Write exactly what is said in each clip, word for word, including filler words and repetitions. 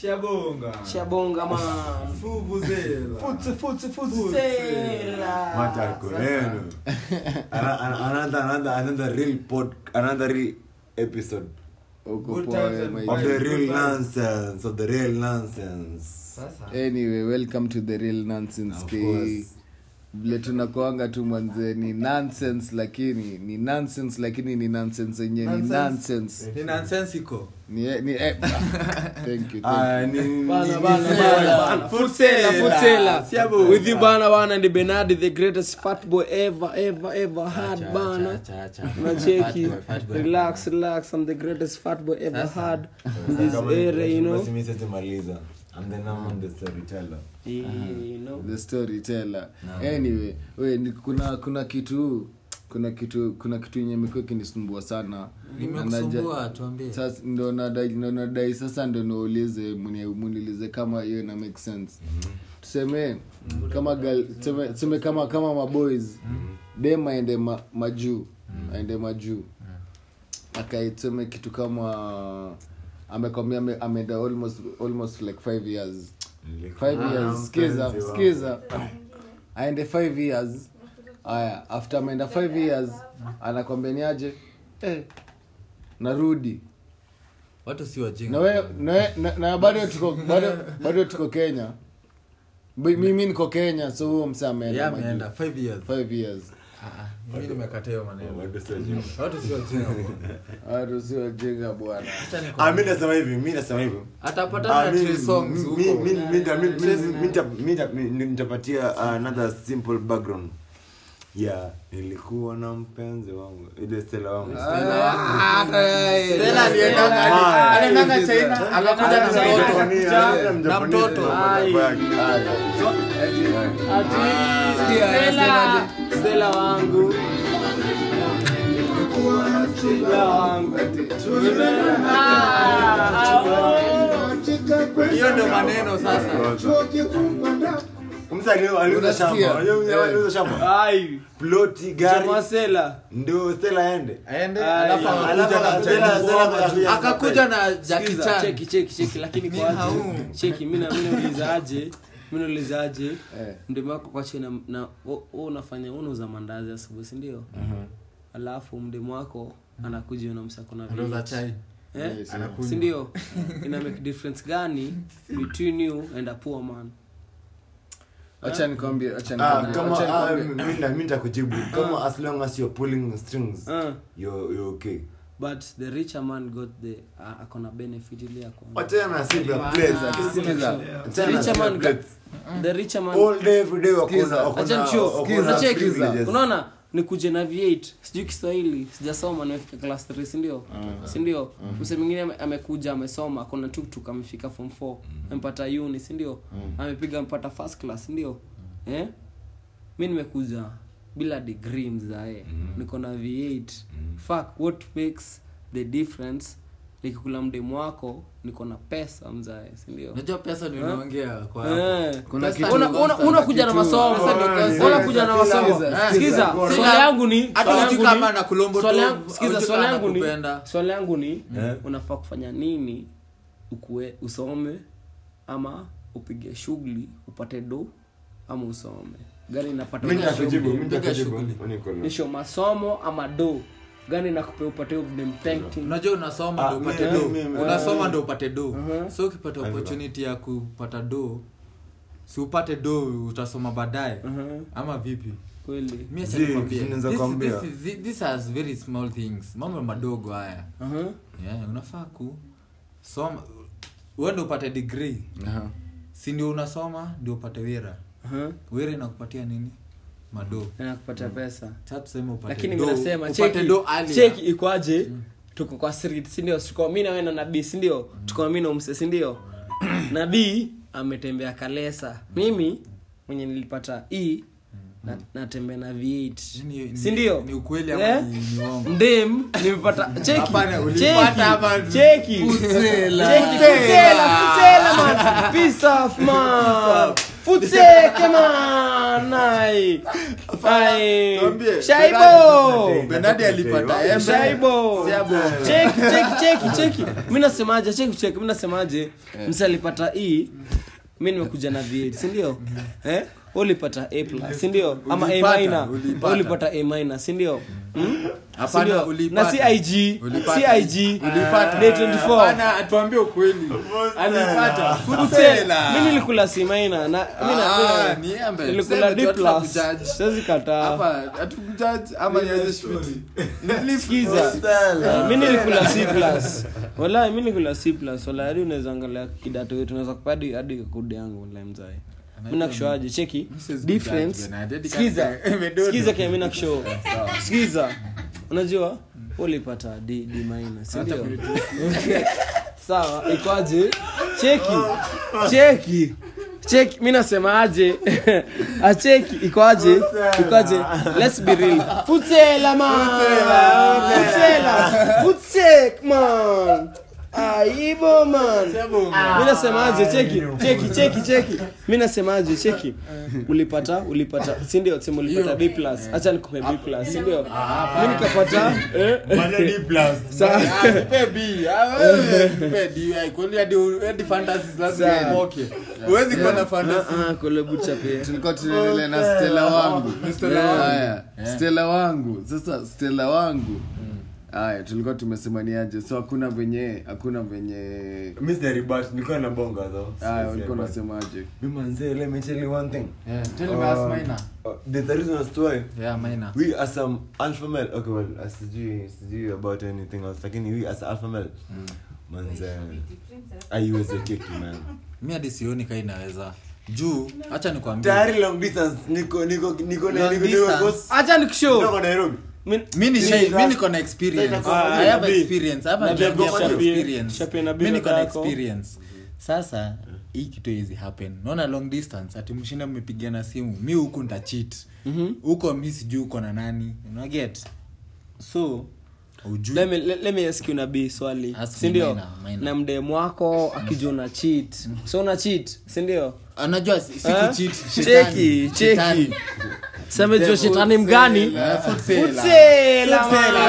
Shabonga. Shabonga man. Fuvuzela. Futsi futsi fuzela. Matako leno. Another another another real pod another real episode. Good times of the real nonsense of the real nonsense. Anyway, welcome to the real nonsense. K. Vile tunakuanga tu mwanze ni nonsense lakini ni nonsense lakini ni nonsense yenyewe ni nonsense. Ni nonsense iko. Ni ni eh. Thank you. Ah ni bana bana futsela futsela. With you bana bana ni Bernard the greatest fat boy ever ever ever had bana. Na cheki. Relax relax, I'm the greatest fat boy ever had in this era, you know. Basi mimi sasa maliza. I'm the number the storyteller. Yeah, you know. The storyteller. No. Anyway, we kuna kuna kitu kuna kitu kuna kitu yenye imekuwa kinisumbua sana. Nimekusumbua tuambie. Sasa ndo nadai ndo nadai sasa ndo naulize muniulize kama hiyo ina make sense. Mm-hmm. Tuseme mm-hmm. kama girl tuseme, tuseme kama kama ma boys mm-hmm. dem aende ma, majuu mm-hmm. aende majuu. Mm-hmm. Akaitseme kitu kama amekwambia ameenda almost almost like five years. five years skiza skiza aende five years. Aya after ameenda five years anakwambia ni aje eh narudi watu si wajinga na wewe na, na bado tuko bado bado tuko Kenya. Mimi niko Kenya so huo msa ameenda yeah, ameenda five years five years. Ah ah mimi nimekataa hiyo maneno. Watu si wajinga. Watu si wajinga. Watu si wajinga bwana. Ah mimi nasema hivi mimi nasema hivi. Atapata na three songs huko. Mimi mimi mimi nitapatia another simple background. Yeah, nilikuwa na mpenzi wangu. Ile Stella wangu. Stella. Stella alienda alienda China, akakuja na mtoto. Na mtoto. Stella. Stella wangu. Nilikuwa na Stella wangu. Hiyo ndio maneno sasa. Umsali aliuza shamba. Aliuza shamba. Ai, ploti gari. Chama Stella. Ndio Stella aende. Aende alafu akakuja na akakuja na Jackie Chan. Cheki cheki cheki lakini kwa aje. Cheki mimi na mimi nauliza aje. Mimi nauliza aje. Ndio mako kwa China na wewe unafanya unauza mandazi asubuhi, si ndio? Mhm. Alafu mdemu wako anakuja na msako na vitu. Ndio chai. Eh? Anakuja. Si ndio? Ina make difference gani between you and a poor man? Acha nikwambie, acha nikwambie. Kama mimi na mimi nitakujibu. Kama as long as you're pulling strings, you're you're okay. But the richer man got the uh, akona benefit ile yako. Acha na simple place. Kisikiza. The richer man got the richer man all day every day wakona. Acha ncho. Acha unaona nikuje na V eight sijui Kiswahili sijasoma nimefika class three, si ndio? Si ndio? Mse mwingine amekuja amesoma akona tuktuk amefika form four amepata uni, si ndio? Amepiga mpata first class, si ndio? Eh mimi nimekuja bila degree mzae niko na V eight. Fuck, what makes the difference? Nikikula mdemu wako niko na pesa mzae, si ndio? Unajua pesa ndio unaongea kwa hapo. Kuna kitu unakuja na masomo, unakuja na masomo. Sikiza, swali yangu ni hata uji kama na kulombo tu. Sikiza, swali yangu ni swali yangu ni unafaa kufanya nini ukue usome ama upige shughuli upate do ama usome? Gani inapata? Mimi nitakujibu, mimi nitakujibu. Nisho masomo ama do? Gani nakupe upate the painting? Unajua unasoma ndio upate do. Unasoma ndio upate do. So ukipata opportunity ya kupata do, si upate do utasoma baadaye. Ama vipi? Kweli. Mimi sasa nakwambia. This this has very small things. Mambo madogo haya. Yeah, unafaa ku soma wewe ndio upate degree. Si ndio unasoma ndio upate wira. Wira inakupatia nini? Mado nakupata pesa. Sasa tuseme upate. Lakini mimi nasema cheki cheki ikwaje? Tuko kwa street, si ndio? Tuko mimi na wewe na nabii, si ndio? Tuko mimi na umse, si ndio? Nabii ametembea Kalesa. Mimi mwenye nilipata E na natembea na V eight. Si ndio? Ni ukweli ama ni uongo? Ndem nimepata cheki. Hapana, ulipata hapa cheki. Futsela. Cheki futsela, futsela man. Peace off man. Futse come on. Nai. Ai. Shaibo. Benadi alipata embe. Shaibo. Check check check check. Mimi nasemaje? Check check. Mimi nasemaje? Msa alipata E. Mimi nimekuja na V eight, si ndio? Eh? Ulipata A plus, si ndio? Ama A minor. Ulipata A minor, si ndio? Hmm? Hapana, ulipata. Na C I G, C I G ulipata day twenty-four. Hapana, atuambie ukweli. Alipata. Futsela. Mimi nilikula C minor na mimi na ni embe. Nilikula D plus. Siwezi kataa. Hapa atukujudge ama niweze shpiti. Nilisikiza. Mimi nilikula C plus. Wallahi mimi nilikula C plus. Wallahi hadi unaweza angalia kidato yetu unaweza kupadi hadi kodi yangu wallahi mzai. Mimi nakushoaje cheki difference. Sikiza. Sikiza kama mimi nakushow. Sikiza. Unajua ulipata D D minor, si ndio? Okay. Sawa, ikoaje? Cheki. Cheki. Cheki, mimi nasema aje? A cheki ikoaje? Ikoaje? Let's be real. Futsela man. Futsela. Futsek man. Aibo man. Mimi nasemaje? Cheki, cheki, cheki, cheki. Mimi nasemaje? Cheki. Ulipata, ulipata, si ndio? Sema ulipata B plus. Acha nikupe B plus, si ndio? Mimi nikapata eh Bana D plus. Sawa. Nipe B. Ah wewe nipe D. Kwani hadi hadi fantasies lazima umoke. Huwezi kuwa na fantasy. Ah, kule bucha pia. Tulikuwa tunaendelea na Stella wangu. Haya, Stella wangu. Sasa Stella wangu. Haya, tulikuwa tumesema ni aje. So hakuna venye, hakuna venye Mister Ribash niko na bonga though. Haya, ulikuwa unasemaje? Mimi manze, let me tell you one thing. Yeah, tell me as minor. Uh, the reason as to why Yeah, minor. we as some alpha male, okay, well, as sijui sijui about anything else, lakini we as alpha male, manze, aiweze keki man. Mimi hadi sioni kai inaweza. Juu, acha nikwambie. Tayari long distance niko niko niko Long niko distance. Acha nikushow. niko Nairobi. Mimi ni shay, mimi niko na experience. Ah, I have Nabii. experience. I have Nabii, a Nabii, experience. Shapi, Nabii, Mimi niko na yako. experience. Sasa hii kitu hizi happen. Naona long distance ati mshinda mmepigana simu. Mimi huko nita cheat. Huko mimi sijui uko na nani. Una get? So ujui. Let me let, let me ask you Nabii swali. Ask Si me ndio? minor, minor. Na mdemu wako akija una cheat. So una cheat, si ndio? Unajua siku Eh? cheat. Cheki, cheki. Sema jo shetani mgani? Futsela.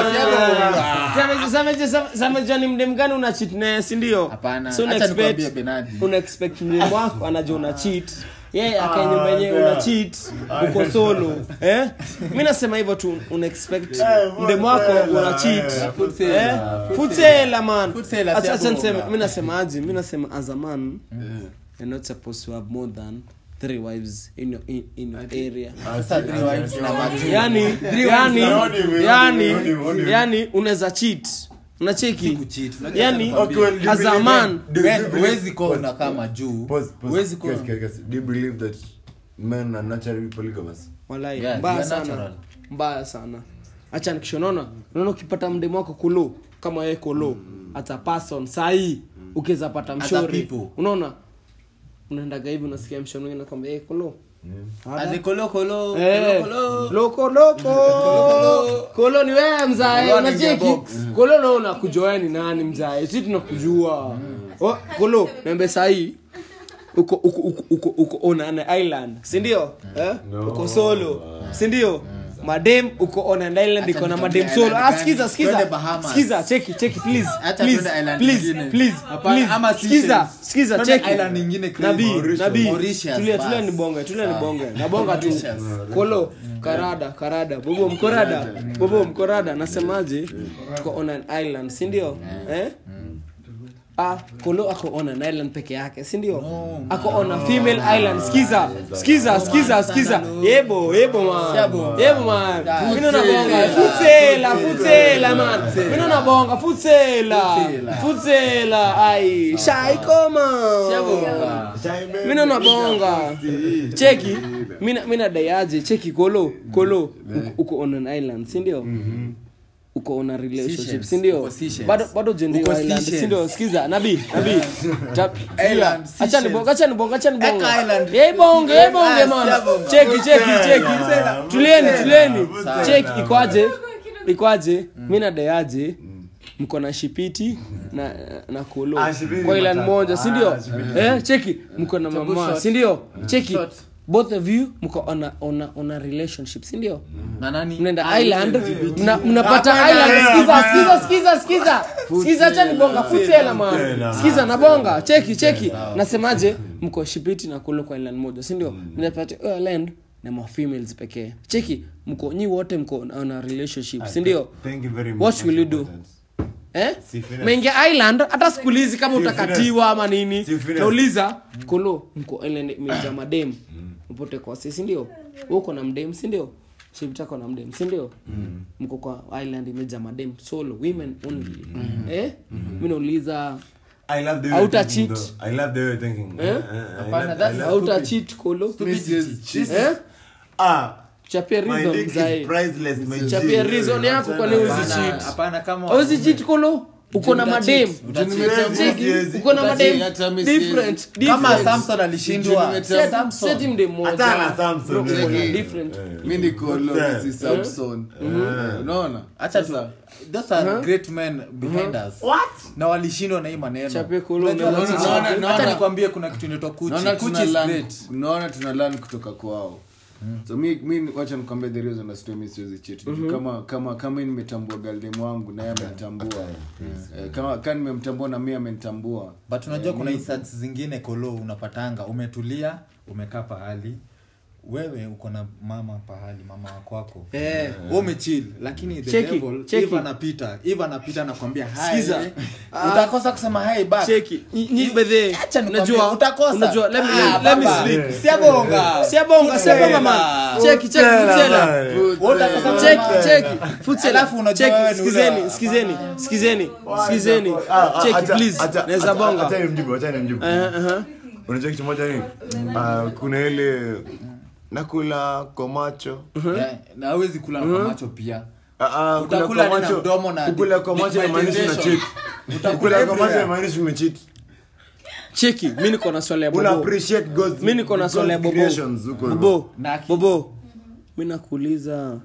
Sema sema sema jo ni mdemu gani una cheat naye, si ndio? Hapana. So una Acha nikwambie expect Benadi. una expect mdemu wako anajua una cheat. Yeye akanyumba yenyewe una cheat uko solo. Eh? Mimi nasema hivyo tu una expect mdemu wako una cheat. Eh? Futsela man. Futsela, Acha siabo. niseme mimi nasema aje? Mimi nasema as a man you're not supposed to have more than three wives in your in, in your area. Sasa three wives na watu. Yani yani yani yani unaweza cheat. Unacheki? Kucheat. Unajua Yani nikwambie. as a man Huwezi kuona kama juu. Huwezi kuona. Do you believe that men are naturally polygamous? wallahi Yeah, mbaya they are sana. natural. Mbaya sana. Acha nikishonona. Unaona ukipata mdemu wako kolo kama yeye kolo as a person sahi ukiweza pata mshori. people. Unaona? Unaenda hivi unasikia mshoni mwingine anakuambia eh kolo. Ade kolo kolo Eh, kolo. loko loko kolo ni wewe mzae Kolo ni unacheki box. kolo na unakujua ni nani mzae sisi tunakujua oh kolo niambe sahi uko uko uko uko uko on an island si ndio eh uko solo si ndio madem uko on an island iko na madem solo ah sikiza sikiza sikiza cheki cheki please please please please please sikiza sikiza cheki island nyingine nabii nabii Mauritius, tulia bas. tulia ni bonge tulia ni bonge na bonga tu kolo karada karada bobo mkorada bobo mkorada nasemaje tuko on an island si ndio eh ah kolo ako on an island peke yake si ndio ako on a female island sikiza sikiza sikiza sikiza yebo yebo man yebo man mimi na bonga futsela futsela man mimi na bonga futsela futsela ai shai koma mimi na bonga cheki mimi mimi na dayaje cheki kolo kolo uko on an island si ndio uko on a relationship si ndio bado bado jendi island si ndio sikiza nabii nabii Island, acha ni bonga acha ni bonga acha ni bonga Island. eh bonge eh bonge man cheki cheki cheki tulieni tulieni cheki ikwaje ikwaje mimi na dayaje mko na shipiti na na kolo Ah, shipiti kwa island matata. moja si ndio Ah, shipiti. eh cheki mko na Chabu mama shot. si ndio cheki Shot. both of you mko on a on a, on a relationship si ndio Na nani? mnaenda Ah, island L G B T. mna- mnapata Hapana, island hapana, skiza hapana. skiza skiza skiza skiza acha ni bonga futela man Futela. skiza na bonga cheki cheki nasemaje mko shipiti na kolo kwa island moja si ndio mnapata oh, island na ma females pekee cheki mko nyi wote mko on a relationship si ndio Thank you very much. What will you do? eh Si finesse. mengia island hata sikulizi kama Si utakatiwa ama nini Si finesse. nauliza kolo mko island meja madem mpote kwa sisi ndio uko na mdem si ndio shipitako na mdem si ndio mko kwa island imeja madem solo women only eh mimi nauliza I love the way Auta you're thinking, cheat. though. I love the way you're thinking. Eh? Eh, I Hapana, love- that's I love- auta cheat kolo eh Ah, chapia my reason dick is zai priceless, my G. chapia reason yako kwa nini Hapana, usicheat hapana kama auzi cheat kolo uko na madem Cheki, cheki uko na madem Hata mimi siwezi. different kama different. Samson alishindwa. Set- Samson. set him the moja. Hata na Samson, Bro, eh. kuna Cheki. different. mi ni kolo Eh. si Samson unaona Acha tu. Those are great men behind us. Na walishindwa na hii maneno. Chape kolo, Unajua, unaona- acha- unaona- acha unaona- nikwambie kuna kitu inaitwa kuchi. naona Kuchi tuna is learn great. naona tuna learn kutoka kwao so mi mi wacha nikwambie the reason na story mi siwezi cheat kama kama kama mimi nimetambua galdem wangu na yeye amenitambua eh, kama kama nimemtambua na mimi amenitambua But unajua kuna instances zingine kolo unapatanga umetulia, umekaa pahali. Wewe uko na mama pahali, mama wako wako. Eh. Wewe umechill lakini the Cheki, devil cheki. Eva anapita. Eva anapita anakuambia hi. Sikiza. Utakosa kusema hi back. Cheki. Ni- ni bedhe. Acha nikwambie, Unajua utakosa. unajua let me Ah, let me baba. sleep. Siabonga. Siabonga, siabonga man. Cheki, cheki, mtela. Utakosa Cheki, mama. cheki. Futsela. Alafu unajua Cheki, wewe ni ule- sikizeni, sikizeni, sikizeni, sikizeni. Cheki please. Naweza bonga. Acha nimjibu, acha nimjibu. Eh, eh. Unajua kitu moja ni ah, kuna ile nakula kwa macho. Yeah, na hawezi kula na kwa macho pia. Ah, ah, kula Utakula kwa na macho. mdomo na Kukula kwa macho inamaanisha una cheat. Kukula kwa macho inamaanisha umecheat. Cheki, mimi niko na swali ya Una bobo. appreciate God's Mimi niko na swali ya God's bobo. creations huko. Bobo. Na aki- Bobo. Mimi nakuuliza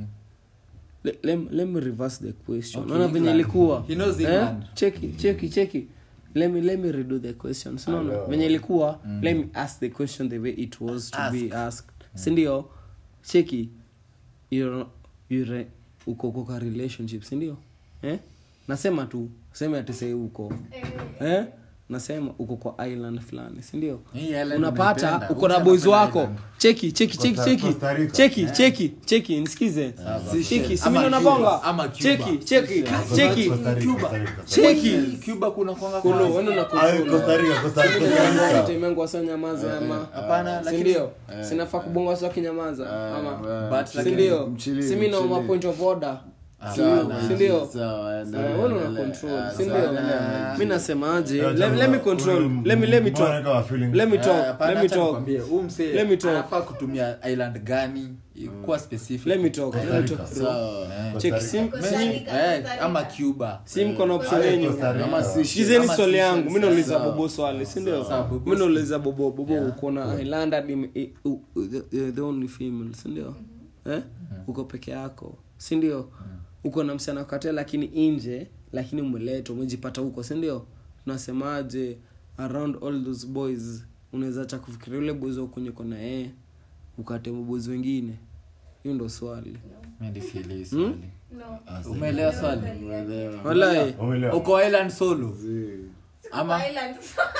Le- let, let me reverse the question. Okay, Unaona venye England. ilikuwa? He knows Eh? England. Cheki, cheki, cheki. Let me let me redo the question. So unaona venye ilikuwa? Let me ask the question the way it was to Ask. be asked. Si ndio? Cheki. You you uko kwa relationship, si ndio? Eh? Nasema tu, sema ati say uko. Eh? Nasema uko kwa island fulani, si ndio? Hii island Unapata unaipenda. uko na Uchi boys anapenda wako. island. Cheki, cheki, cheki, Costa- cheki. Costa Rica. Cheki, cheki, cheki, nisikize. Cheki, si Ama mimi Cuba, nabonga. ama Cuba. Cheki, cheki, cheki. Costa Rica, Cuba. Costa Rica. Cheki. Cuba kuna kwanga Kulo, kwa- wewe una Ah, control. Costa Rica, Costa Rica, Costa Rica. Timengo wasa nyamaza ama. Hapana, Si lakini ndio? Sinafaa kubonga wasa kinyamaza ama. But Si lakini- ndio? mchili, Si mimi na mchili. ma point of order. Sawa, Si ndio? sawa, endelea, Eh, wewe una endelea. control, Ah, si sawa, ndio? endelea. Mimi nasemaje? Yeah, Let let me una- control. una- Let me let me mbona talk. kama feeling? Let me Eh, talk. hapana, Let me acha talk. nikwambie, huyu msee Let me talk. anafaa kutumia island gani kuwa specific. Let me talk. Let me talk. Sawa. Check sim Costa sim Rica, Eh, Costa Rica. ama Cuba. si mko na option yenu. Costa Rica. Ama si Sikizeni Ama swali si- yangu. Mimi nauliza sawa. bobo swali, si ndio? Sawa, Bobo. Mimi nauliza bobo, bobo uko na island hadi i- u- u- the- the only female, si ndio? Eh? Uko peke yako, si ndio? Uko na msichana katea lakini nje, lakini umeletwa, umejipata huko, si ndio? Tunasemaje around all those boys, unaweza acha kufikiria yule boys wako kwenye kona eh, ukate boys wengine. Hiyo ndo swali. Mimi sielewi swali. No. Umeelewa swali? Wallahi. Umeelewa? Uko island solo. Ama Island.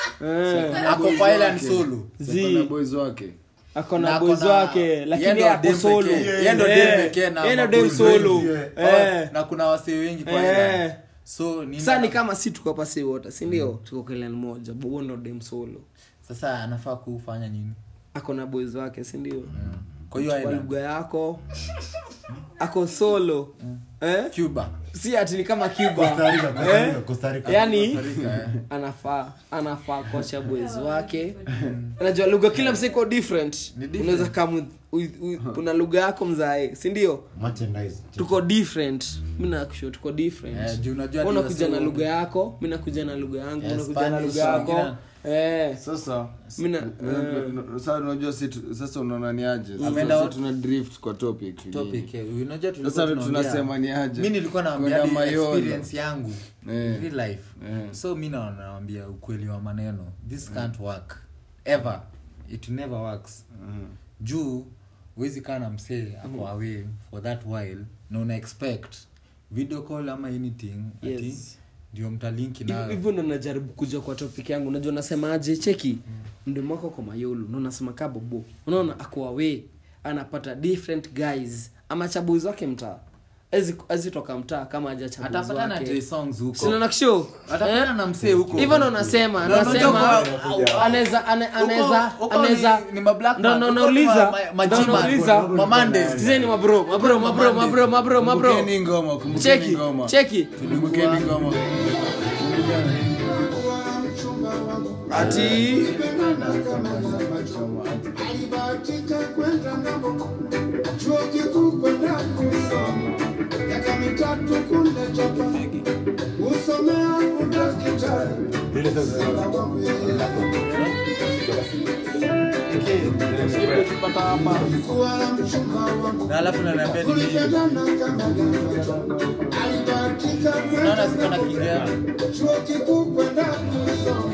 Eh, ako kwa island solo. zi. Kuna boys wake Ako Na na ako boys na- wake yeye lakini ndo ako dem solo. pekee. Yeye ndo Eh, dem pekee na yeye ndo maboys dem solo. wengi, Eh. na kuna wasee wengi kwa Eh. island. So ni Sasa ni kama si tuko hapa si wote, si ndio? Tuko kwa island moja. Bobo ndo dem solo. sasa anafaa kufanya nini? Ako na boys wake, si ndio? Kwa hiyo Kwa island lugha yako ako solo. Eh? Cuba. Si ati ni kama Costa Cuba. Rica, Costa Eh? Rica, Costa Rica. Yaani anafaa anafaa kuacha boys wake. Unajua lugha kila mseko different. Ni different. Unaweza kama una lugha yako mzae, si ndio? Merchandise. Tuko different. Mimi nakusho tuko different. Eh, juu unajua Wewe ni unakuja na wasee- lugha yako, mimi nakuja na lugha yangu, Eh, unakuja na Spanish, lugha yako. wengine- eh Sasa Mina, uh, sasa unajua sasa unaona ni aje? Sasa tuna drift kwa topic. Topic. Unajua tulikuwa tunasema ni aje? Mimi nilikuwa naambia experience yangu eh. real life. Eh. So mimi naambia ukweli wa maneno. This eh. can't work ever. It never works. Mm. Juu wezi kana msee ako mm. away for that while na una expect video call ama anything yes. ati ndio mtalinki nayo. Hivyo ndo najaribu kuja kwa topic yangu. Unajua nasema aje cheki mm. ndio mwako kwa mayolo. Unaona nasema kabobo. Unaona ako away anapata different guys ama chabuzi wake mtaa. Ezi ezi toka mtaa kama haja chabuzi wake. Atapata na Trey Songs huko. Sina nakisho. Atapata eh? na msee huko. Hivyo ndo nasema, nasema anaweza anaweza anaweza ni ma black man. No no uliza. Majima mamande. Tizeni mabro, mabro, mabro, mabro, mabro, mabro. Kumbukeni ngoma, kumbukeni ngoma. Cheki. Kumbukeni ngoma. Ati alibahatika kwenda ngambo chuo kikuu kwenda kusoma miaka mitatu kule Japan usomea udaktari bila na alafu naniambia ni alibahatika kwenda sikana kinga chuo kikuu kwenda kusoma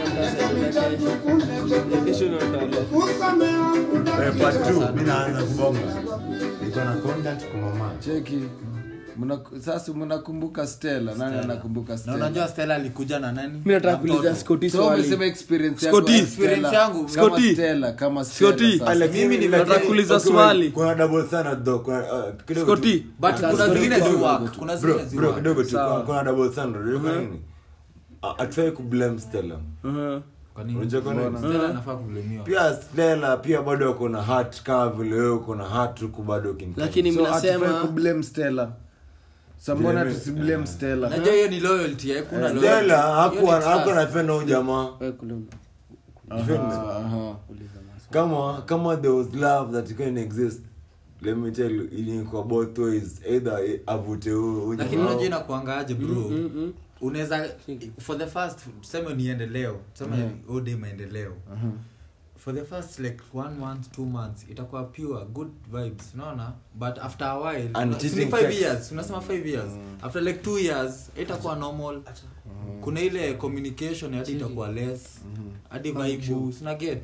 Eh, part two mimi naanza kubonga. Niko na contact kwa mama. Cheki. Muna sasa mnakumbuka Stella? Nani anakumbuka Stella? Na unajua Stella alikuja na nani? Mimi nataka kuuliza Scotty swali. So umesema experience yako. Scotty experience yangu kama Stella, kama Stella. Mimi nataka kuuliza swali. Kuna double standard though. Kuna kidogo. Scotty, but kuna zingine zi work. Kuna zingine zi work. Bro, kidogo tu. Kuna double standard. Unajua nini? Atry ku blame Stella. Mhm. Unajua kwa nini Stella anafaa kublemiwa? Pia Stella pia bado uko na heart kama vile wewe uko na heart huko bado kinka. Lakini mimi nasema ku blame Stella. Sambona tusiblame Stella. Najua hiyo ni loyalty, hakuna loyalty. Stella hakuwa hakuwa anapenda huyo jamaa. Wewe kuluma. Aha. Kama kama there was love that can exist. Let me tell you, in kwa both ways, either avute huyo. Lakini unajua inakuangaje bro? Unaweza for the first tuseme niende leo, tuseme mm-hmm. ode maendeleo. Mhm. For the first like one month, two months itakuwa pure good vibes, unaona? But after a while, ni five years, unasema five years. Mm. After like two years itakuwa normal. Mm. Kuna ile communication hadi itakuwa less. Hadi mm-hmm. vibe una get.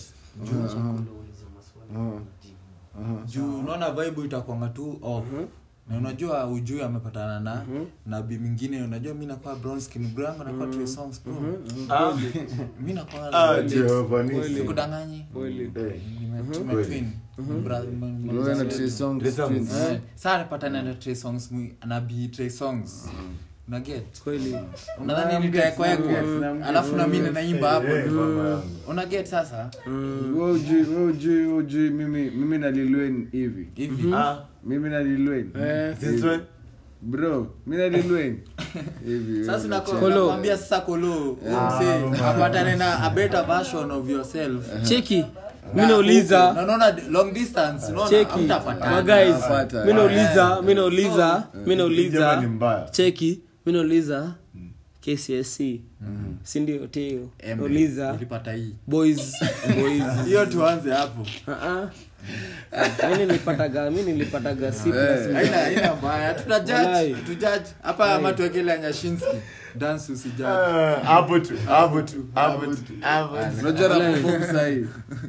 Mhm. Juu unaona vibe itakuwa tu off. Mm-hmm. Na unajua ujui amepatana na mm-hmm. na bi mwingine unajua mimi nakuwa brown skin brown na kwa Trey Songs bro. Ah mimi nakuwa ah Giovanni sikudanganyi kweli ni twin brother wewe na Trey Songs sasa patana na Trey Songs na bi Trey Songs na get kweli unadhani nitaekwa yako alafu na mimi naimba hapo una get sasa wewe ujui wewe ujui ujui mimi mimi na Lil Wayne hivi hivi ah mimi na Lil Wayne this one bro mimi na Lil Wayne hivi sasa nakwambia sasa kolo mse apatane na a better version of yourself cheki mimi nauliza no no long distance unaona mtapatana guys mimi nauliza mimi nauliza mimi nauliza cheki mimi nauliza K C S C mm. si ndio teo nauliza nilipata hii boys boys hiyo tuanze hapo a a mimi nilipataga mimi nilipataga C plus haina haina mbaya tutajudge tujudge hapa ama tuwekele Nyashinski dance usijudge hapo tu hapo tu hapo tu unajua na perform sahi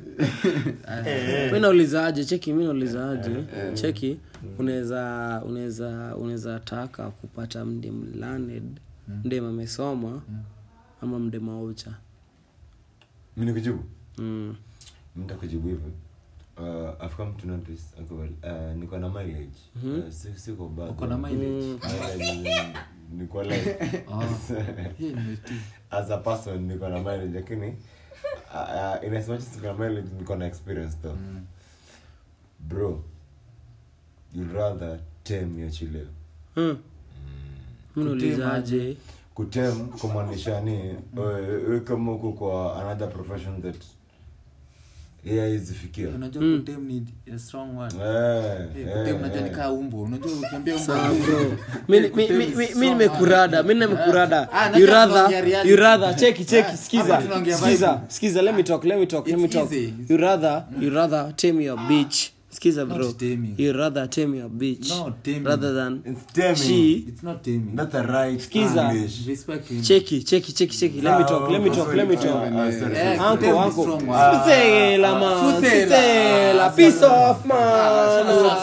mimi naulizaje cheki mimi naulizaje cheki unaweza unaweza unaweza taka kupata mde mlanded mde amesoma ama mde maucha mimi nikujibu mm nitakujibu hivyo uh I've come to notice uh niko na mileage siko bad uko na mileage niko like hii ni tu as a person niko na mileage lakini uh, in as much as niko na mileage niko na experience though mm. bro you'd rather tame your chile hmm mnaulizaje kutem kumaanisha ni wewe kama uko kwa another profession that yeah izifikia unajua mm. kutem ni a strong word eh kutem unajua ni kaa umbo unajua ukiambia umbo bro mimi mimi mimi nimekurada mimi nimekurada you rather you rather cheki cheki sikiza sikiza sikiza let me talk let me talk let me talk you rather you rather tame your bitch skiza bro you rather tame your bitch no, rather than it's taming she it's not taming not the right skiza respect him cheki cheki cheki cheki let me talk let me talk let me talk uncle uncle Wow. Fuse la man Fuse la piece of man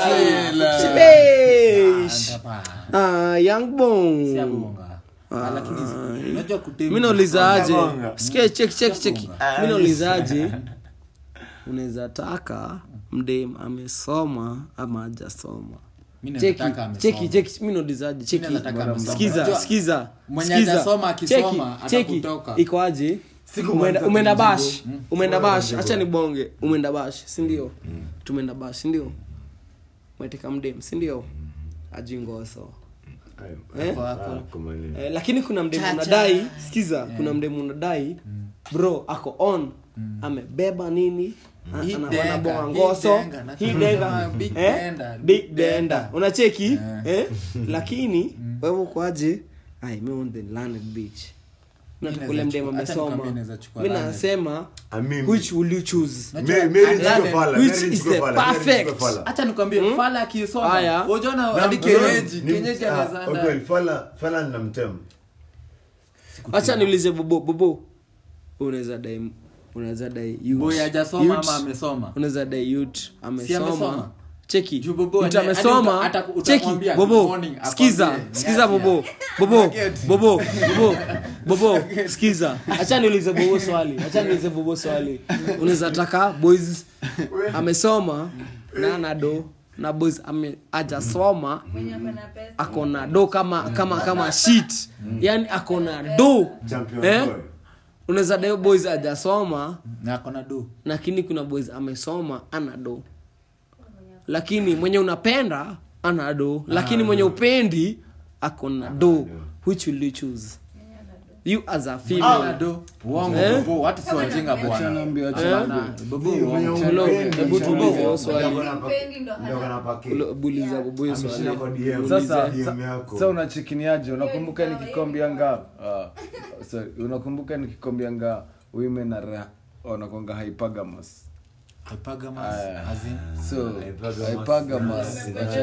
Fuse ah young bone siabonga lakini unajua kutem mimi nauliza aje sikia cheki cheki cheki mimi nauliza aje unaweza taka mdem amesoma ama hajasoma cheki cheki cheki mimi naulizaje cheki sikiza sikiza mwenye hajasoma akisoma atakutoka iko aje umeenda umeenda bash umeenda bash acha ni bonge umeenda bash si ndio tumeenda bash si ndio umeteka mdem si ndio ajingoso eh? eh lakini kuna mdem unadai sikiza kuna mdem unadai bro ako on amebeba nini anabonga ngoso hii denga big denda big denda unacheki eh lakini wewe uko aje ai me on the landed beach na kule mdema amesoma mimi nasema which will you choose which is the perfect acha nikwambie fala akisoma unaona hadi kenyeji kenyeji anazanda okay fala fala na mtem acha niulize bobo bobo unaweza dai unaweza dai youth boy hajasoma ama amesoma unaweza dai youth amesoma amesoma cheki mtu amesoma cheki bobo sikiza sikiza bobo bobo bobo bobo bobo sikiza acha niulize bobo swali acha niulize bobo swali unaweza taka boys amesoma na nado na boys ame hajasoma akona do kama kama kama shit yani akona do eh unaweza dai boys hajasoma na akona do lakini kuna boys amesoma ana do lakini mwenye unapenda ana do lakini mwenye upendi akona do which will you choose you as a female do wangu bobo watu si wajinga bwana naambia acha bobo hebu tulize swali ndio kana paki buliza bobo swali sasa sasa unachekiniaje unakumbuka nikikombianga sorry unakumbuka nikikombianga women are wanakonga hypergamous hypergamous as in so hypergamous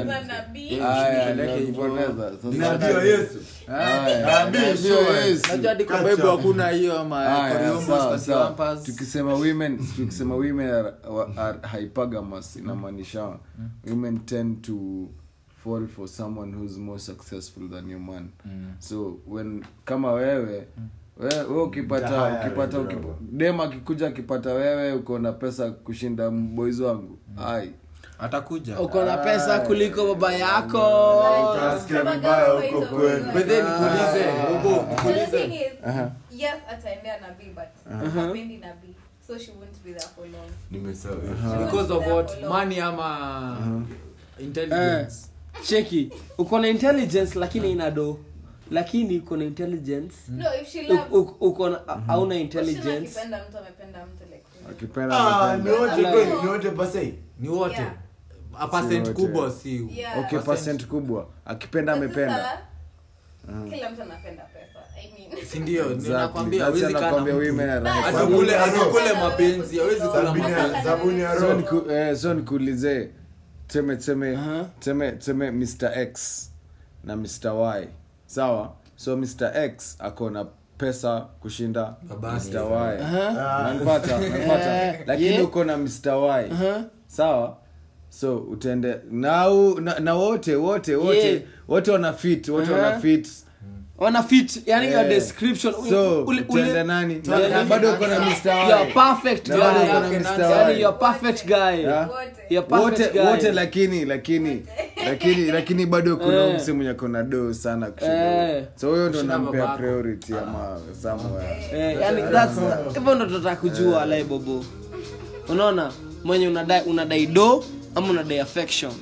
aya ndio ndio Yesu ndio Yesu najua hadi kwa Bible hakuna hiyo ama Corinthians kwa campus tukisema women tukisema women are, are hypergamous inamaanisha women tend to fall for someone who's more successful than your man so when kama wewe wewe ukipata ukipata dema akikuja akipata wewe uko na pesa kushinda boys wangu ai atakuja uko na pesa kuliko baba yako utasikia vibaya huko kwenu but then kuulize bobo kuulize yes ataendea na B but hapendi na B so she won't be there for long nimesahau because of what money ama intelligence cheki uko na intelligence lakini ina do lakini uko na intelligence no if she loves uko na hauna intelligence akipenda mtu amependa mtu like akipenda ah ni wote kweli ni wote basi ni wote a percent kubwa si okay percent kubwa akipenda amependa kila mtu anapenda pesa I mean si ndio ninakwambia hawezi kana women are atakule atakule mapenzi hawezi kula mapenzi zabuni ya roho so eh so nikuulize teme teme teme teme Mister X na Mister Y sawa so Mister X akona pesa kushinda Mister Y unanipata unanipata lakini uko na Mister Y sawa so utende na na wote wote wote wote wana fit wote wana fit wana fit yani your description so utende nani bado uko na Mister Y you're perfect guy bado uko na Mister Y yani you're perfect guy you're perfect guy wote lakini lakini lakini lakini bado kuna mse mwenye kona do sana kushinda so huyo ndo nampea priority ama somewhere eh yani that's hivyo ndo tunataka kujua lai bobo unaona mwenye unadai unadai do ama unadai affection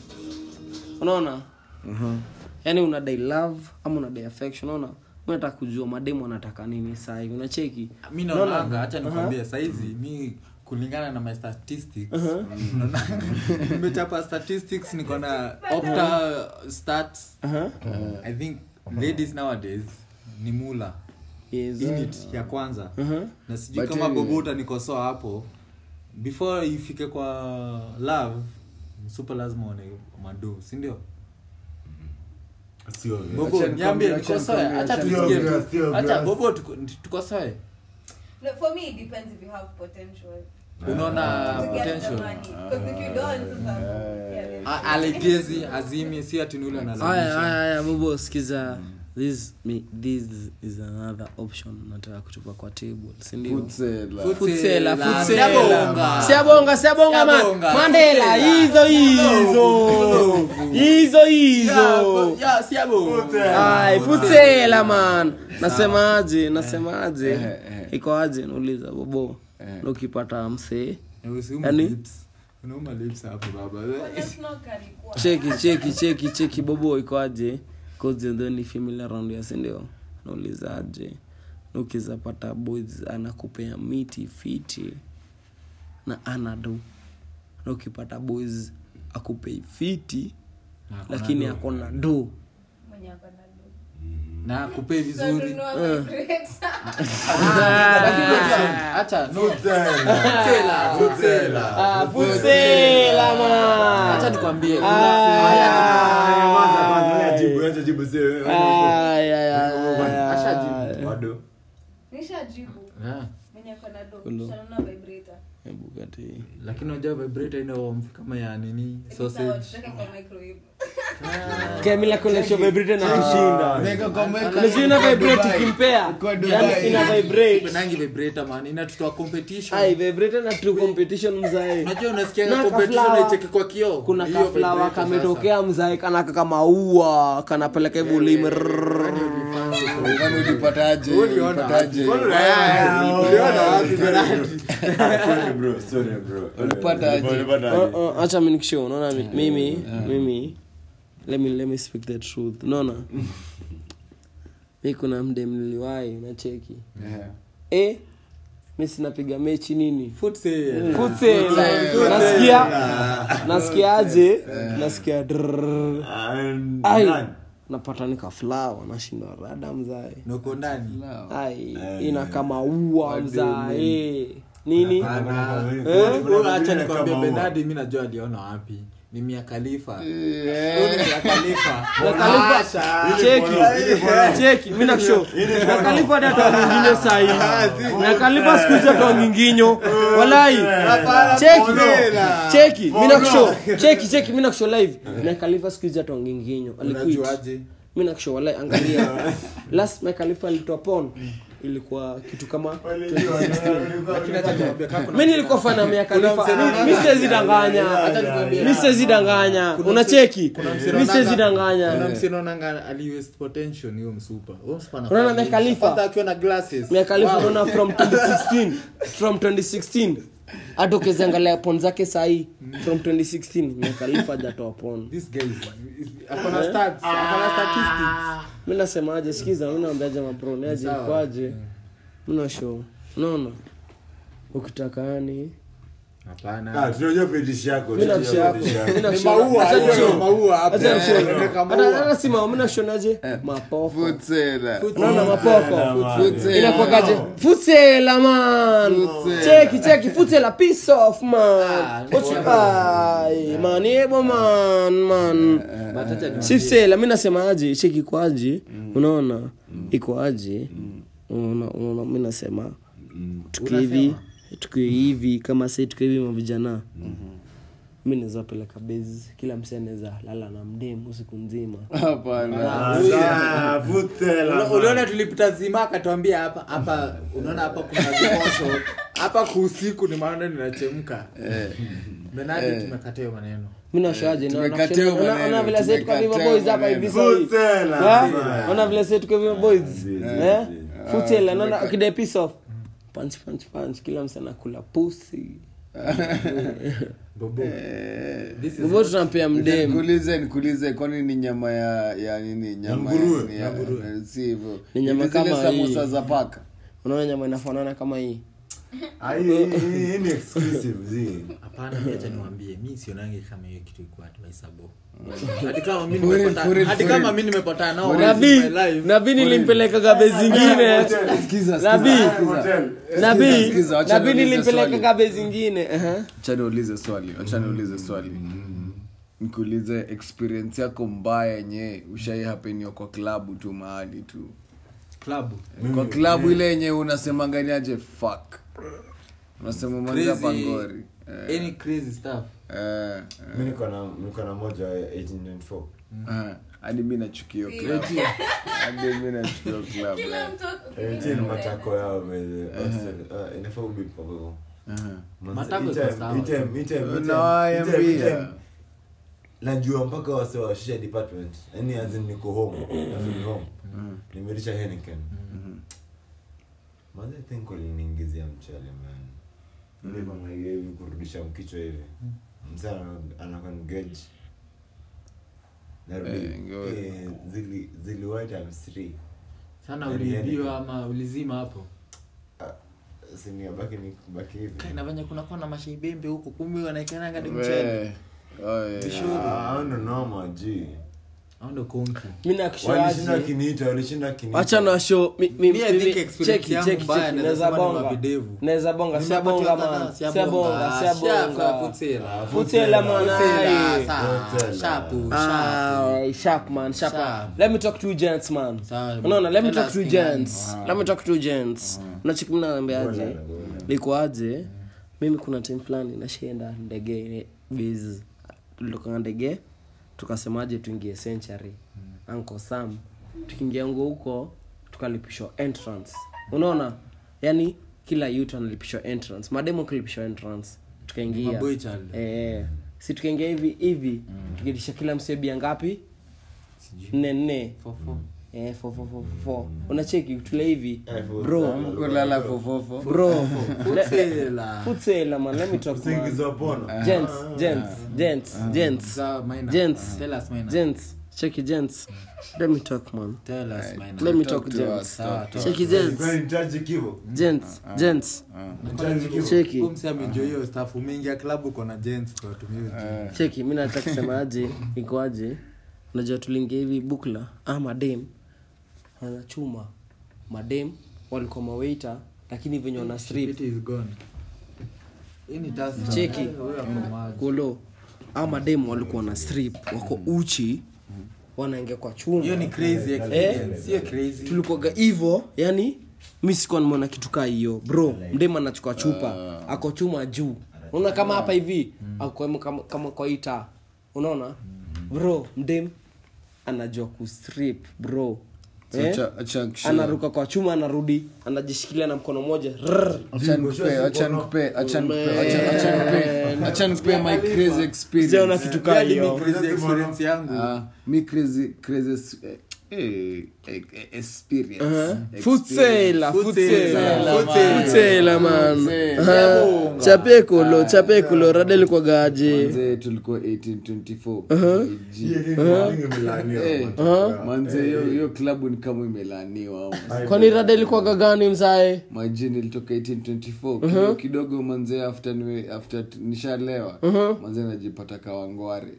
unaona mhm yani unadai love ama unadai affection unaona unataka kujua mademo anataka nini sasa hivi unacheki mimi naona acha nikwambie sasa hizi mimi kulingana na my statistics uh-huh. nimechapa statistics niko na Opta stats uh-huh. I think ladies nowadays ni mula yes, unit ya kwanza uh-huh. na sijui kama Bobota nikosoa hapo before ifike kwa love super lazima one mado si ndio sio Bobo niambie nikosoa acha tusikie acha Bobo tukosoe. No, for me it depends if you have potential. Unaona potential. Because if you don't, uh, alegezi azimi si ati nule na lazima. Aya aya Bobo sikiza this me this is another option nataka kutupa kwa table si ndio futsela futsela futsela siabonga siabonga man Mandela hizo hizo hizo hizo ya siabonga ai futsela man nasemaje nasemaje iko aje nauliza Bobo na ukipata mse yani unauma lips hapo baba cheki cheki cheki cheki Bobo iko aje cause the only female around you ndio naulizaje ukizapata boys anakupea miti fiti na anado na ukipata boys akupei fiti na lakini akona do mwenye akona do na akupei vizuri acha no tena futsela ah futsela man acha nikwambie jibu acha jibu sio ay ay ashajibu bado nishajibu ah mwenye akona do shana vibrator hebu kati lakini unajua vibrator ina kama ya nini sausage kwa microwave Camila collection vibrate na kushinda. Mega comment. Unajua vibrate kimpea. Yani ina vibrate. Benangi vibrator man inatutoa competition. Ai vibrate na true competition mzae. Unajua unasikia competition haicheki kwa kioo. Kuna kaflawa kametokea mzae kana kama ua kanapeleka bulime. Ngani ulipataje? Ulipataje? Uliona wapi Benangi? Sorry bro, sorry bro. Ulipataje? Acha mimi nikishow unaona mimi mimi let me let me speak the truth unaona mimi kuna mdem niliwahi na cheki eh mimi sinapiga mechi nini futsal futsal nasikia nasikiaje nasikia ai napata nika flower nashinda rada mzae noko ndani ai ina kama ua mzae nini eh acha nikwambie Benadi mimi najua aliona wapi ni Mia Khalifa. Eh, Mia Khalifa. Mia Khalifa. Cheki. Cheki, mimi nakushow. Mia Khalifa ndio atoa nyingine saa hii. Mia Khalifa sikuza atoa nyinginyo. Walai. Cheki. Cheki, mimi nakushow. Cheki, cheki, mimi nakushow live. Mia Khalifa sikuza atoa nyinginyo. Alikuit. Mimi nakushow walai angalia. Last Mia Khalifa alitoa porn. Ilikuwa kitu kama mimi nilikuwa fan ya Mia Khalifa mimi siwezi danganya mimi siwezi danganya unacheki mimi siwezi danganya kuna msinaonanga ali waste potential hiyo msupa huyo msupa na unaona Mia Khalifa hata akiwa na glasses Mia Khalifa unaona from twenty sixteen from twenty sixteen atokeze angalia porn zake sahi from twenty sixteen Mia Khalifa hajatoa porn this guy akona stats akona statistics mimi nasemaje sikiza unaambiaje mabro niaje kwaje mna show unaona ukitaka yani hapana ah tunajua fetish yako mimi na show mimi na show maua maua hapa hata si maua mimi na show naje mapoko futsela unaona mapoko futsela inakuwaje futsela man cheki cheki futsela piece of man ai man yebo man man futsela mimi nasema aje cheki kwaje unaona iko aje unaona unaona mimi nasema tukivi tukivi hivi kama sasa tukivi mavijana mimi naweza peleka base kila msee anaweza lala na mdemu usiku nzima hapana ah futsela unaona tulipita zima akatuambia hapa hapa unaona hapa kuna vimosho hapa kuusiku ni maana ninachemka eh Benadi tumekataa hiyo maneno mimi nashaje na unaona vile zetu kwa vima boys hapa hivi sasa futsela unaona vile zetu kwa vima boys eh futsela unaona kide piece of punch punch punch kila msee anakula pussy Bobo this is Bobo tunampea mdem kuulize nikuulize kwani ni nyama ya ya nini nyama ya si hivyo ni nyama kama hii samosa za paka unaona nyama inafanana kama hii ai hii ni exclusive zi hapana acha niwaambie mimi sionange kama hiyo kitu iko advisable hadi kama mimi nimepata hadi kama mimi nimepata nao nabii nabii nilimpeleka gabe zingine sikiza nabii nabii Acha nabii niulize nilimpeleka swali. gabe zingine eh acha niulize swali acha niulize swali nikuulize experience yako mbaya yenye ushai happen kwa klabu tu mahali tu club kwa klabu ile yenye unasema ganiaje fuck unasema mwanza pangori eh. Any crazy stuff eh mimi niko na niko na moja eighteen ninety-four eh hadi mimi nachukia club hadi mimi nachukia club Kila mtu eighteen matako yao wewe inafaa ubi papo Matako iko sawa. item item unawaambia najua mpaka wase wa shisha department yani azin niko home nafeel home nimerisha Heineken maana think waliniingizia mchele man ndio mama hivi kurudisha mkichwa hivi msana anakuwa gauge narudi eh, zili zili white am three sana ulibiwa ama ulizima hapo sini baki ni baki hivi kana vanya kuna kwa na mashaibembe huko kumbe wanaekana ngadi mchele oh ah no no maji au ndo konki mimi walishinda nakushauri kiniita walishinda kiniita acha na show mimi I think experience yangu check mbaya check naweza naweza sema ni bonga mavidevu. naweza bonga sia bonga man sia bonga sia bonga futela futela man shapu shapu ah sharp man sharp Sharp. let me talk to you gents man Sawa. no no let me Tell talk us to you kingani. gents let me talk to you gents na chiki mimi naambiaje liko aje mimi kuna time fulani nashienda ndege base tulitoka ndege tukasemaje tuingie Century Uncle Sam tukiingia ngo huko tukalipishwa entrance unaona yani kila youth analipishwa entrance mademo kalipishwa entrance tukaingia Maboy child. eh si tukaingia hivi hivi tukilisha kila msebi ngapi nne nne four four eh four four four four unacheki tule hivi bro kulala fofofo bro futela futsela man let me talk man. singizo pono gents gents gents gents za minor Gents. tell us minor gents check it gents let me talk man tell us minor let me Talk talk to gents us, talk to check it gents kwani nitaje kivo gents gents nitaje kivo check it umse ameenjoy hiyo stuff umeingia club uko na gents kwa tumio check it mimi nataka kusema aje iko aje unajua tulingia hivi bukla ah madem ana chuma madem walikuwa mawaiter lakini venye wana strip it is gone ini task Cheki. wewe hapo maji kolo ah madem walikuwa na strip wako uchi wanaingia kwa chuma hiyo ni crazy experience sio crazy tulikuwa hivyo yani mimi sikuwa nimeona kitu kaa hiyo bro mdema anachukua chupa ako chuma juu unaona kama hapa hivi ako kama kama kwa ita unaona bro mdem anajua ku strip bro eh? acha acha anaruka kwa chuma anarudi anajishikilia na mkono mmoja acha nikupe acha nikupe acha nikupe acha acha nikupe acha nikupe my crazy experience sijaona kitu kaa yani hiyo mi crazy experience yangu ah me crazy crazy eh, eh eh, experience futsela futsela Futsela. futsela man Futsela. chape kolo chape kolo radeli kwa gaje manze tulikuwa eighteen twenty-four milani manze hiyo hiyo club ni kama imelaniwa kwani radeli kwa gagani mzae majini ilitoka eighteen twenty-four kidogo kidogo manze after niwe after t- nishalewa manze najipata kawangware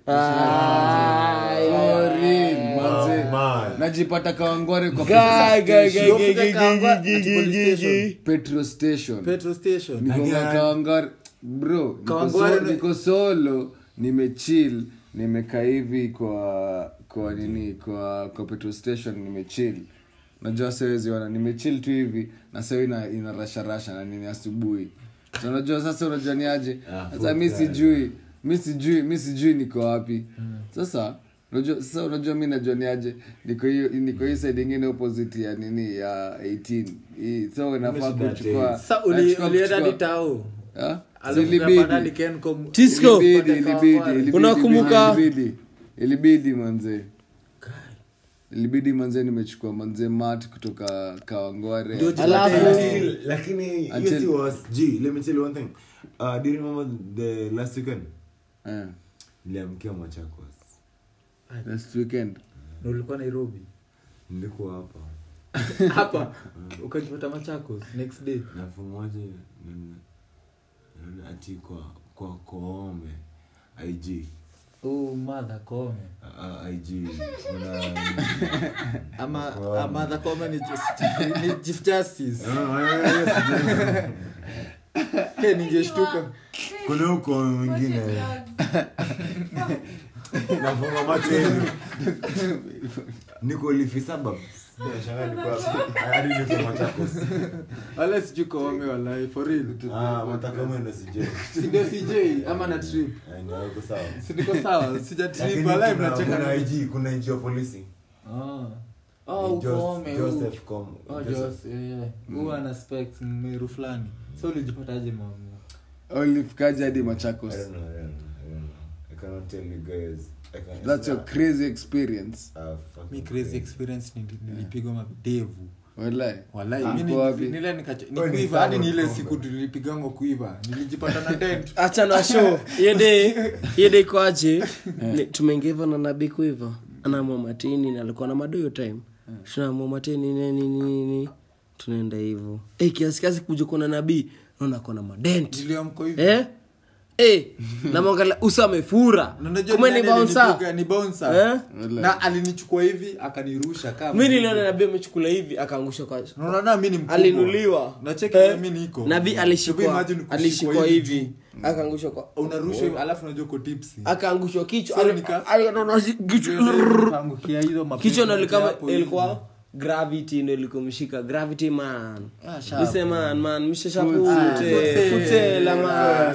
sorry manze najipata kawangware kwa Gai, gai, gai, gai, gai, Kawangware, gai, ati gai, police gai, station. gai. petrol station petrol station nikonga kawangware bro niko Kawangware so- ni- niko solo nimechill nimekaa hivi kwa kwa nini kwa kwa petrol station nimechill najua siwezi ona nimechill tu hivi na sasa ina inarasha rasha na nini asubuhi so unajua sasa unajua ni aje sasa mimi sijui mimi sijui mimi sijui niko wapi sasa unajua sasa unajua mimi najua ni aje niko hiyo niko hiyo side nyingine opposite ya nini ya eighteen hii so inafaa kuchukua sasa uli nachukua ulienda kuchukua- ditao Ah? alafu Zilibidi. unapanda ni Kencom Tisco. Ilibidi, ilibidi, ilibidi, Unakumbuka? ilibidi, ilibidi manze ilibidi manze nimechukua manze mat kutoka Kawangware Ndio Alafu- jipata- lakini Until- yes it was G let me tell you one thing uh do you remember the last weekend eh niliamkia Machakos last weekend na ulikuwa Nairobi nilikuwa hapa hapa ukajipata Machakos next day na fumoje nini ati kwa kwa Koome I G oh mother Koome uh, I G una ama mother Koome ni just ni Chief Justice hey ningeshtuka kuna huko mwingine na funga macho hivi niko lifi sababu nashangaa niko hadi niko Machakos wala sijui Koome wala for real ah mataka mwenda sije ndio C J ama na trip ndio uko sawa siko sawa sija trip wala mnacheka na I G kuna I G of police ah oh Koome Joseph Com oh Joseph yeah huwa ana specs mmeru fulani so ulijipataje mama ulifikaje hadi Machakos? I don't know, I don't know, I don't know. I cannot tell you guys. I can't. That's your crazy experience. Uh, me crazy experience nilipigwa madevu Wallahi. wallahi mimi nile nikacho nikuiva hadi ni ile siku tulipigango kuiva nilijipata na dent acha na show yede yede kwaje tumengeva na nabii kuiva ana mama tini na alikuwa na madoyo time shina mama tini nini nini tunaenda hivyo eh kiasi kiasi kuja kuna nabii naona kuna madent niliamko hivi eh eh na mwangalia uso amefura kumbe ni bouncer ni bouncer eh? Na alinichukua hivi akanirusha kama mimi niliona nabii amechukula hivi akaangusha kwa unaona mimi ni mkubwa alinuliwa na cheki eh? Mimi niko nabii alishikwa alishikwa hivi akaangushwa kwa unarushwa hivi alafu unajua uko tipsy akaangushwa kichwa anaona kichwa angukia hizo mapigo kichwa ndio kama ilikuwa gravity ndio ilikomshika gravity man ah listen man man mshesha fute fute la man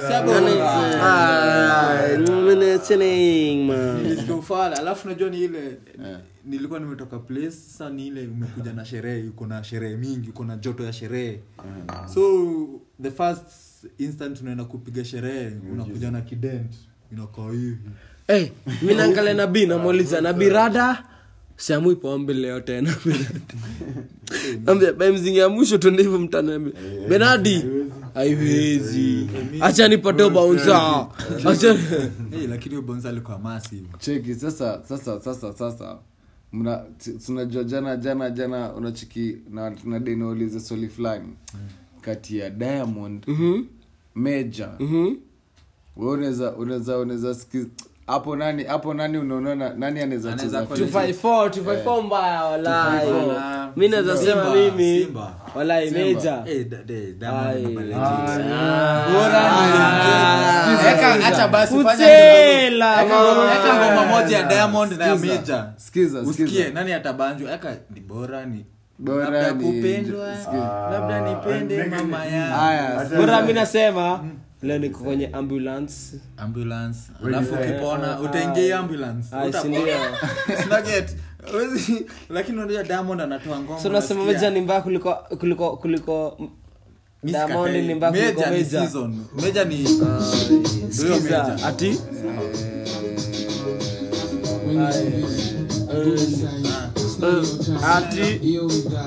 ah mimi tena man nilikofala alafu unajua ni ile nilikuwa nimetoka place sasa ni ile umekuja na sherehe uko na sherehe mingi uko na joto ya sherehe so the first instant unaenda kupiga sherehe unakuja na kident inakaa hivi eh mimi naangalia nabii na muuliza nabii rada siamui pombe leo tena ambia bye mzingi ya mwisho twende hivyo mtaniambia Benadi haiwezi acha nipate bouncer acha eh lakini bouncer alikuwa massive cheki sasa sasa sasa sasa mna tunajua jana jana jana unachiki na tuna denoulize swali fulani kati ya Diamond mhm Major mhm wewe unaweza unaweza unaweza hapo nani hapo nani unaona nani anaweza cheza two five four two five four mbaya wallahi mimi naweza sema mimi wallahi Major eh Diamond bora eka acha basi fanya eka ngoma moja ya Diamond na ya Major sikiza usikie nani atabanjwa eka ni bora ni bora ni kupendwa labda nipende mama yangu haya bora mimi nasema leo niko kwenye ambulance ambulance alafu ukipona utaingia ambulance utapona sina get wezi lakini unajua Diamond anatoa ngoma so nasema Major ni mbaya kuliko kuliko kuliko Diamond ni mbaya kuliko Major Major ni ndio Major ati ati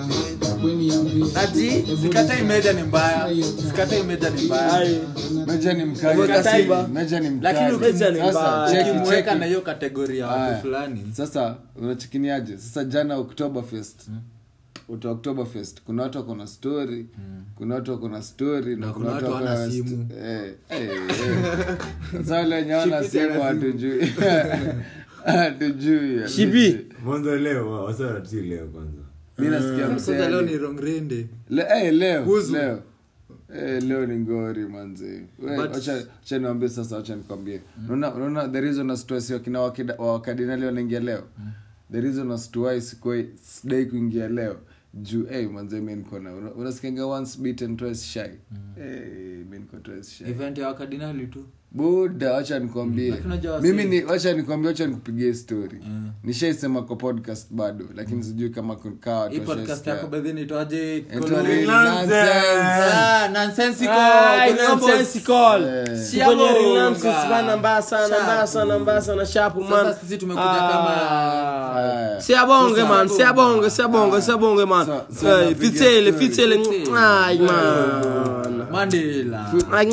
ati zikatai Major ni mbaya zikatai Major ni mbaya Major ni mkali Major ni mkali lakini Major ni mbaya ukimweka na hiyo kategoria ya watu fulani sasa unachikiniaje sasa jana Oktoberfest uto Oktoberfest kuna watu wako na story kuna watu wako na story na kuna watu wako na simu eh eh sasa wale nyana simu hatujui hatujui shibi mwanzo leo wasara tu leo kwanza mimi nasikia msasa leo ni wrong rende le eh leo leo eh leo ni ngori manze wewe acha acha niambie sasa acha nikwambie unaona unaona the reason na stress ya kina wakadinali wanaingia leo the reason na twice kwa day kuingia leo juu eh manze mimi niko na unasikia once beaten twice shy eh mimi niko twice shy event ya wakadinali tu Buda acha nikwambie mimi ni acha nikwambie acha nikupigie story mm. nishaisema kwa podcast bado lakini sijui kama kukaa watu hii podcast yako bedhi inaitwaje nonsense nonsensical nonsensical sio nonsense bana mbaya sana mbaya sana mbaya sana sharp man sasa sisi tumekuja kama si abonge man si abonge si abonge si abonge man fitele fitele ai man Mandela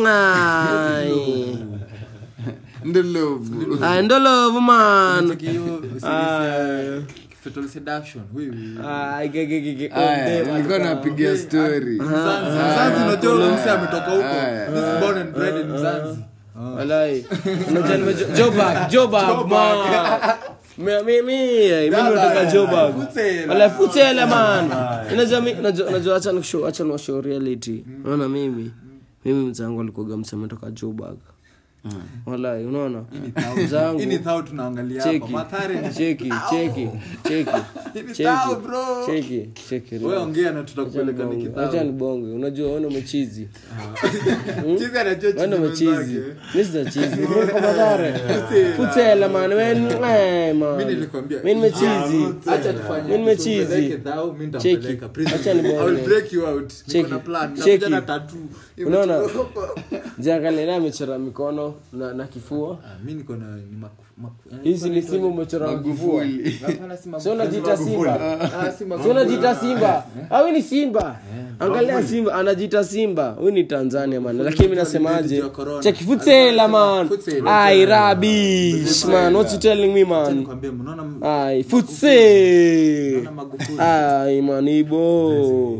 ai Ndolovu ah ndolovu man fetal seduction wewe ah gege gege nilikuwa napigia story Mzanzi unajua mse ametoka huko this born and bred in Mzanzi walai unajua nimejo Joburg Joburg mimi mimi mimi natoka Joburg wala futele man unajua unajua unajua acha nikushow acha niwashow reality unaona mimi mimi mzangu alikuwa msema ametoka Joburg walai unaona mzangu ini thao tunaangalia hapa mathare ni cheki cheki cheki cheki bro cheki cheki wewe ongea na tutakupeleka nikitao acha ni bonge unajua wewe umechizi chizi anajua chizi wewe umechizi mimi sina chizi mimi kwa mathare futela man wewe man mimi nilikwambia mimi nimechizi acha tufanye mimi nimechizi thao mimi nitapeleka prison acha ni bonge I will break you out niko na plan nakuja na tattoo unaona jiangalia na amechora mikono na na kifua ah mimi niko na hizi ni simu umechora kifua hapana si sio unajiita simba ah simba sio unajiita simba au ni simba angalia simba anajiita simba huyu ni Tanzania man lakini mimi nasemaje check futela man ai rubbish man what you telling me man nikwambie unaona ai futse ai manibo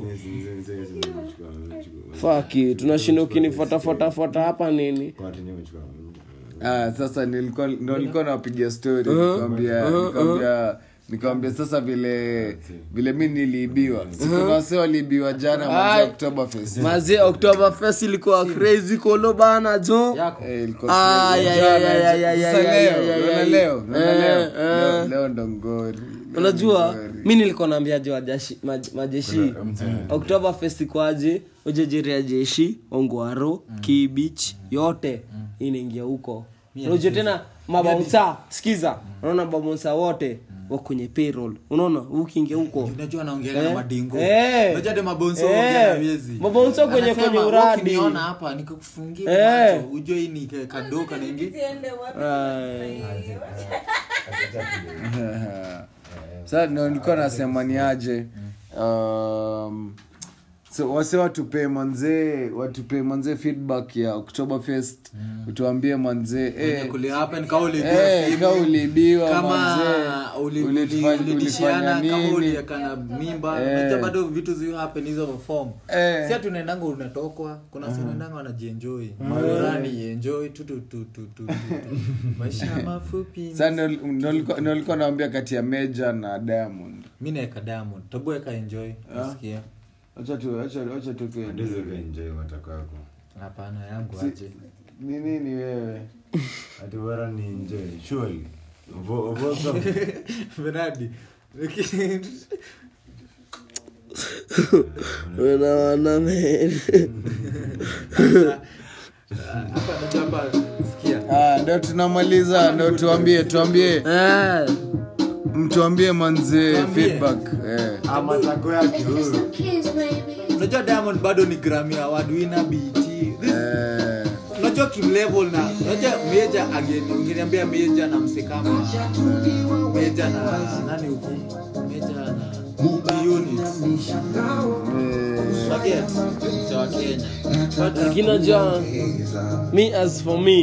fuck you tunashinda ukinifuata fuata fuata hapa nini ah sasa nilikuwa ndo nilikuwa napigia story nikwambia nikwambia nikwambia sasa vile vile mimi niliibiwa siku na wase waliibiwa jana mwezi Oktoberfest mazi Oktoberfest ilikuwa crazy kolo bana jo eh ilikuwa ah ya ya ya ya ya ya leo leo leo ndo ngori unajua mimi nilikuwa naambia jo majeshi majeshi Oktoberfest kwaje ujejeria jeshi Ongwaro Kibich yote inaingia huko unajua tena mabouncer sikiza unaona mabouncer wote wako kwenye payroll unaona ukiingia huko unajua anaongea na madingo unajua de mabouncer wanaongea na miezi mabouncer kwenye kwenye uradi ukiniona hapa nikukufungia macho ujue hii ni kadoka na ingi sasa ndio nilikuwa nasema ni aje um so wase watupe manze watupe manze feedback ya Oktoberfest mm. utuambie manze eh kule hapa ni kauli eh kauli biwa manze ulifanya kauli kana mimba unajua bado vitu zi happen hizo form sasa tunaendanga unatokwa kuna sasa tunaendanga wanajienjoy marani enjoy tu tu tu tu maisha mafupi sasa ndio nilikuwa naambia kati ya Major na Diamond mimi naeka Diamond tabueka enjoy nasikia acha tu acha acha tu kwa ndizo enjoy watakako hapana yangu aje ni nini wewe ati bora ni enjoy surely vo vo so Benadi wana wana men hapa nachapa sikia ah ndio tunamaliza ndio tuambie tuambie eh mtuambie manze feedback eh ama tako yake huru unajua Diamond bado ni Grammy Award winner B E T eh unajua kim level na unajua Major again ungeniambia Major na msekama Major na nani huko Major na unit eh again so Kenya but lakini unajua me as for me